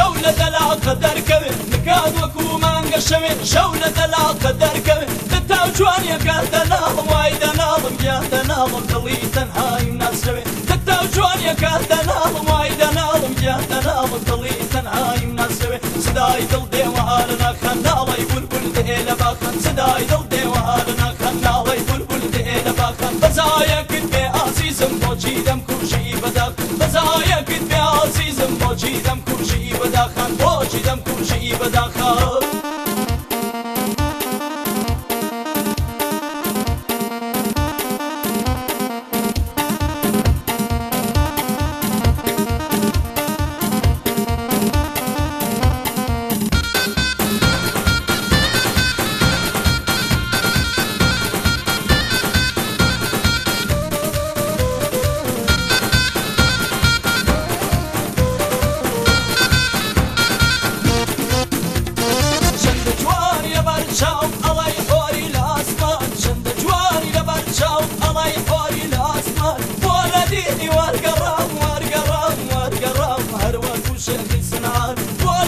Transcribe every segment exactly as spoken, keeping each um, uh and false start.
شەولە دەلاقە دەرکەوێت نکات وەکو مانگە شەوێت شەولە دەلاقە دەرکەوێت دەتا جوانیەکە دەناڵم وای دەناڵم گیان دەناڵم دڵی تەنهایم ناسرەوێت دەتا جوانیەکە دەناڵم وای دەناڵم گیان دەناڵم دڵی تەنهایم ناسرەوێت سدای دڵ دێوە هارەنا خەنداڵی بولبول دێ لە باخەن سدای دڵ دێوە هارەنا خەنداڵی بولبول دێ لە باخەن بەزایەکت بێ ئازیزم بۆچی دەمکوژی بەداخ بەزایەکت بێ ئازیزم بۆچی دەمکوژی بەداخەن بۆچی دەمکوژی بەداخەن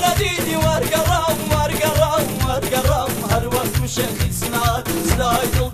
شيخ سناد سلايد